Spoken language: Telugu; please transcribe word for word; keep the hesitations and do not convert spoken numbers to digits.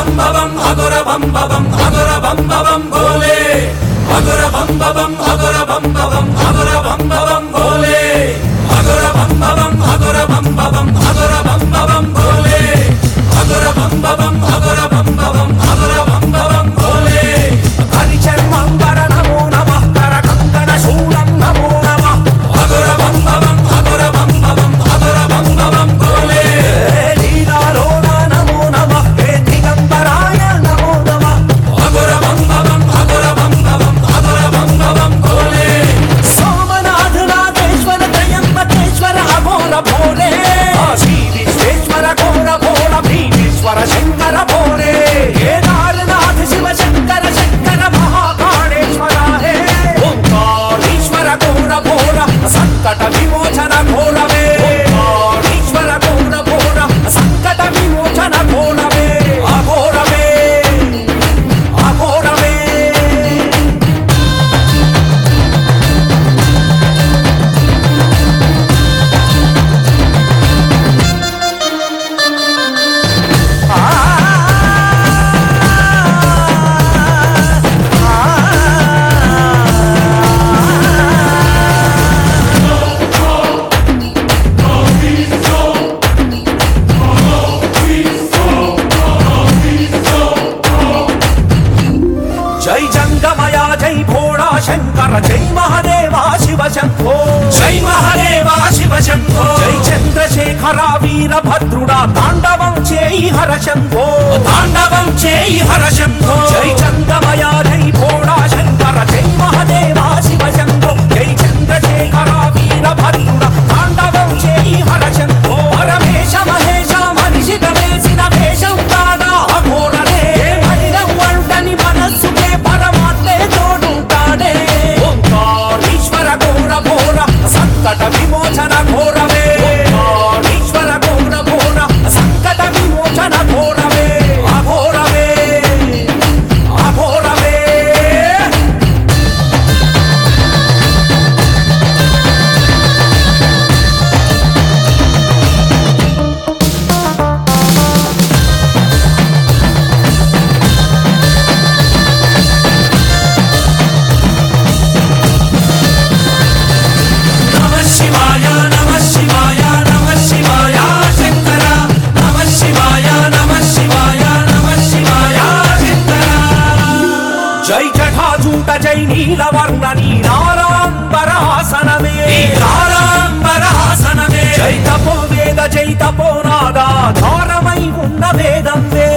bam ba bam agora bam ba bam agora bam ba bam bole agora bam ba bam agora bam ba bam agora bam ba bam bole agora bam ba bam agora bam ba bam agora bam ba bam bole agora bam ba bam agora bam ba bam agora bam ba bam bole hari charmangara namo namah kara kankana shulam namo namah agora bam ba bam agora bam ba bam agora bam ba bam bole leela lona namo namah he digambaraya namo namah agora bam ba bam agora bam ba bam agora bam ba bam bole somanath nageshwara trayambakeshwara agora bole Shri Vishveshwara gora bhola Bhimeshwara shankara bole Kedarnath Shiva shankara shankara Mahakaneshwara he Omkarishwara gora bhola Sankata vimochana gora ve Omkarishwara gora bhola Sankata vimochana gora ve Agora ve Agora ve जय जंगमया जय भोला शंकर जय महादेवा शिव शंभो जय महादेवा शिव शंभो जय चंद्रशेखरा वीरभद्रुडा तांडवं చేయి हर शंभो तांडवं చేయి हर शंभो जय जंगमया जय भोला शंकर जय महादेवा शिव शंभो जय चंद्रशेखरा वीरभद्रुडा तांडवं చేయి हर शंभो परमेश महेश मनिषि गवेసిన వేషం కాగా అఘోరనే మనిరం వంటని మనస్సుకే పరమాత్మే తోడుంటాడే ఓంకారీశ్వర ఘోర ఘోర సంకట విమోచన ఘోరవే ఓంకారీశ్వర ఘోర ఘోర సంకట విమోచన ఘోరవే అఘోరవే అఘోరవే నమ శివాయ నమ శివాయ నమ శివాయ శంకర నమ శివాయ నమ శివాయ నమ శివాయ శంకర జై జటాజూట జై నీలవర్ణ నీలాంబరాసనమే నీలాంబరాసనమే జై తపో వేద జై తపోనాద ధారమై ఉన్న వేదం వే